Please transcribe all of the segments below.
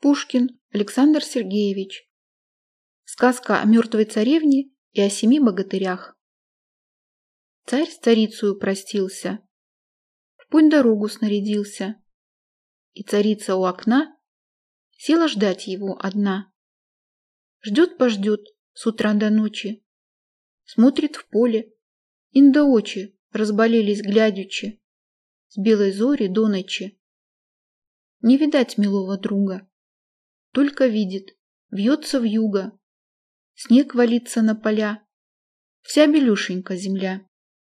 Пушкин Александр Сергеевич. Сказка о мертвой царевне и о 7 богатырях. Царь с царицею простился, в путь дорогу снарядился, и царица у окна села ждать его одна. Ждет-пождет с утра до ночи, смотрит в поле, инда очи разболелись глядячи, с белой зори до ночи. Не видать милого друга, только видит, вьется вьюга, снег валится на поля, вся белюшенька земля.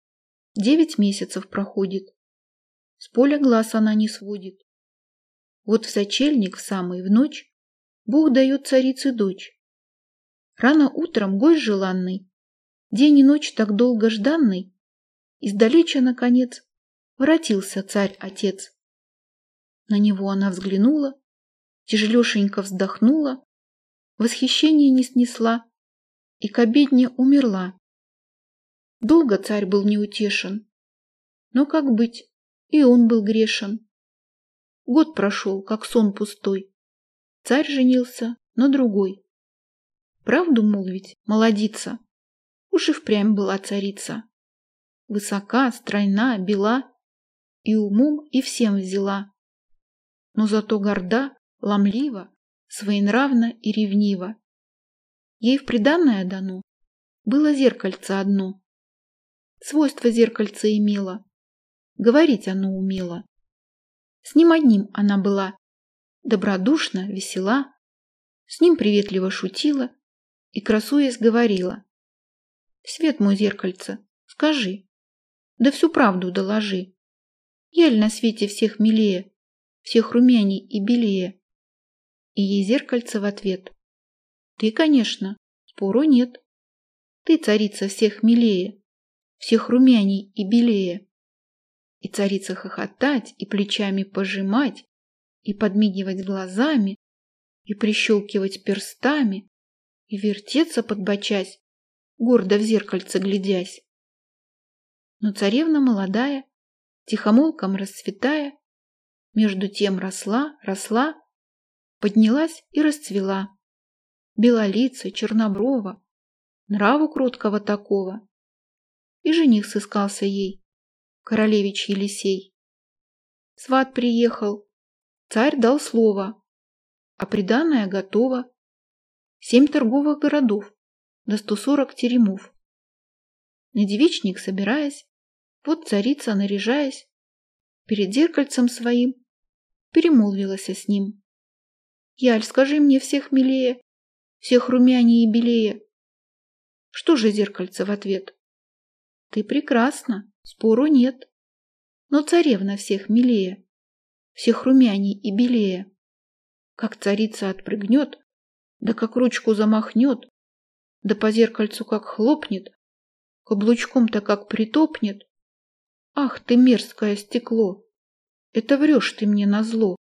9 месяцев проходит, с поля глаз она не сводит. Вот в сочельник, в самый в ночь, Бог дает царице дочь. Рано утром гость желанный, день и ночь так долго жданный, издалеча, наконец, воротился царь-отец. На него она взглянула, тяжелешенько вздохнула, восхищение не снесла и к обедне умерла. Долго царь был неутешен, но как быть, и он был грешен. Год прошел, как сон пустой, царь женился на другой. Правду молвить, молодица, уж и впрямь была царица. Высока, стройна, бела, и умом, и всем взяла. Но зато горда, ломлива, своенравна и ревнива. Ей в приданое дано было зеркальце одно. Свойство зеркальце имело, говорить оно умело. С ним одним она была добродушна, весела, с ним приветливо шутила и, красуясь, говорила: «Свет мой, зеркальце, скажи, да всю правду доложи. Ель на свете всех милее, всех румяней и белее?» И ей зеркальце в ответ: «Ты, конечно, спору нет. Ты, царица, всех милее, всех румяней и белее». И царица хохотать, и плечами пожимать, и подмигивать глазами, и прищелкивать перстами, и вертеться подбочась, гордо в зеркальце глядясь. Но царевна молодая, тихомолком расцветая, между тем росла, поднялась и расцвела. Белолица, черноброва, нраву кроткого такого. И жених сыскался ей, королевич Елисей. Сват приехал, царь дал слово, а приданое готово. 7 торговых городов, до 140 теремов. На девичник собираясь, вот царица, наряжаясь, перед зеркальцем своим перемолвилась с ним: «Яль, скажи мне всех милее, всех румяней и белее». Что же зеркальце в ответ: «Ты прекрасна, спору нет, но царевна всех милее, всех румяней и белее». Как царица отпрыгнет, да как ручку замахнет, да по зеркальцу как хлопнет, каблучком-то как притопнет. «Ах ты, мерзкое стекло! Это врешь ты мне назло!